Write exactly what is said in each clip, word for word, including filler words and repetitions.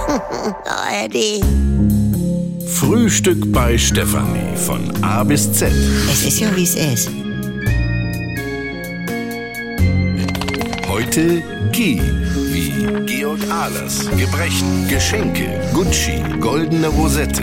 Oh, Eddie. Frühstück bei Stefanie von A bis Z. Es ist ja, wie es ist. Heute G wie Georg Ahlers. Gebrechen, Geschenke, Gucci, goldene Rosette.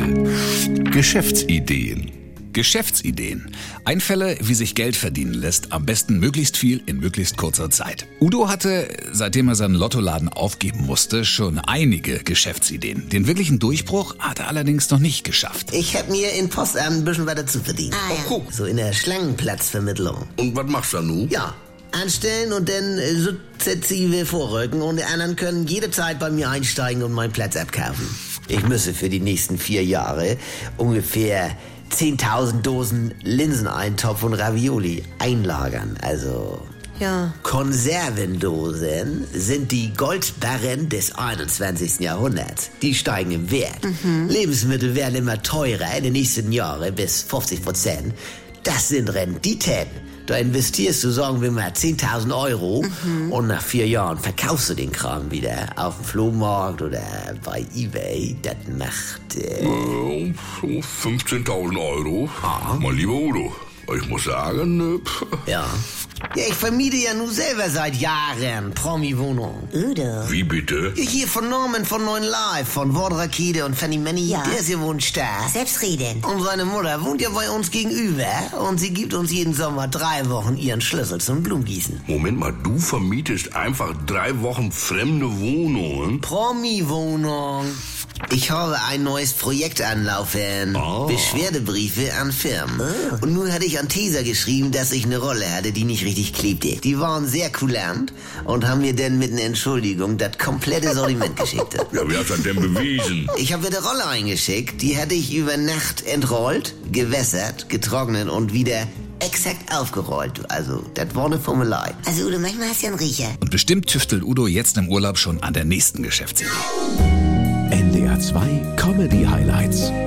Geschäftsideen. Geschäftsideen. Einfälle, wie sich Geld verdienen lässt, am besten möglichst viel in möglichst kurzer Zeit. Udo hatte, seitdem er seinen Lottoladen aufgeben musste, schon einige Geschäftsideen. Den wirklichen Durchbruch hat er allerdings noch nicht geschafft. Ich hab mir in Postamt ein bisschen weiter zu verdienen. Ah, ja. Oh, guck. So in der Schlangenplatzvermittlung. Und was machst du nun? Ja, anstellen und dann äh, sukzessive vorrücken und die anderen können jederzeit bei mir einsteigen und meinen Platz abkaufen. Ich müsse für die nächsten vier Jahre ungefähr zehntausend Dosen Linseneintopf und Ravioli einlagern. Also Ja. Konservendosen sind die Goldbarren des einundzwanzigsten Jahrhunderts. Die steigen im Wert. Mhm. Lebensmittel werden immer teurer in den nächsten Jahren bis fünfzig Prozent. Das sind Renditen. Da investierst du, sagen wir mal, zehntausend Euro Mhm. und nach vier Jahren verkaufst du den Kram wieder auf dem Flohmarkt oder bei eBay. Das macht... Äh, Äh, so fünfzehntausend Euro. Mein lieber Udo, ich muss sagen, äh, pff, ja. Ja, ich vermiete ja nun selber seit Jahren Promi-Wohnungen. Udo. wie bitte? Ja, hier von Norman von Neuen Live, von Wortrakete und Fanny Manny, Ja. der ist ja wohnt stark. Selbstredend. Und seine Mutter wohnt ja bei uns gegenüber und sie gibt uns jeden Sommer drei Wochen ihren Schlüssel zum Blumengießen. Moment mal, du vermietest einfach drei Wochen fremde Wohnungen? Promi-Wohnung. Ich habe ein neues Projekt anlaufen. Oh. Beschwerdebriefe an Firmen. Und nun hatte ich an Tesa geschrieben, dass ich eine Rolle hatte, die nicht richtig klebte. Die waren sehr kulant und haben mir dann mit einer Entschuldigung das komplette Sortiment geschickt. Ja, wie hast du das denn bewiesen? Ich habe eine Rolle eingeschickt, die hatte ich über Nacht entrollt, gewässert, getrocknet und wieder exakt aufgerollt. Also, das war eine Formelei. Also Udo, manchmal hast du ja einen Riecher. Und bestimmt tüftelt Udo jetzt im Urlaub schon an der nächsten Geschäftsidee. N D R zwei Comedy Highlights.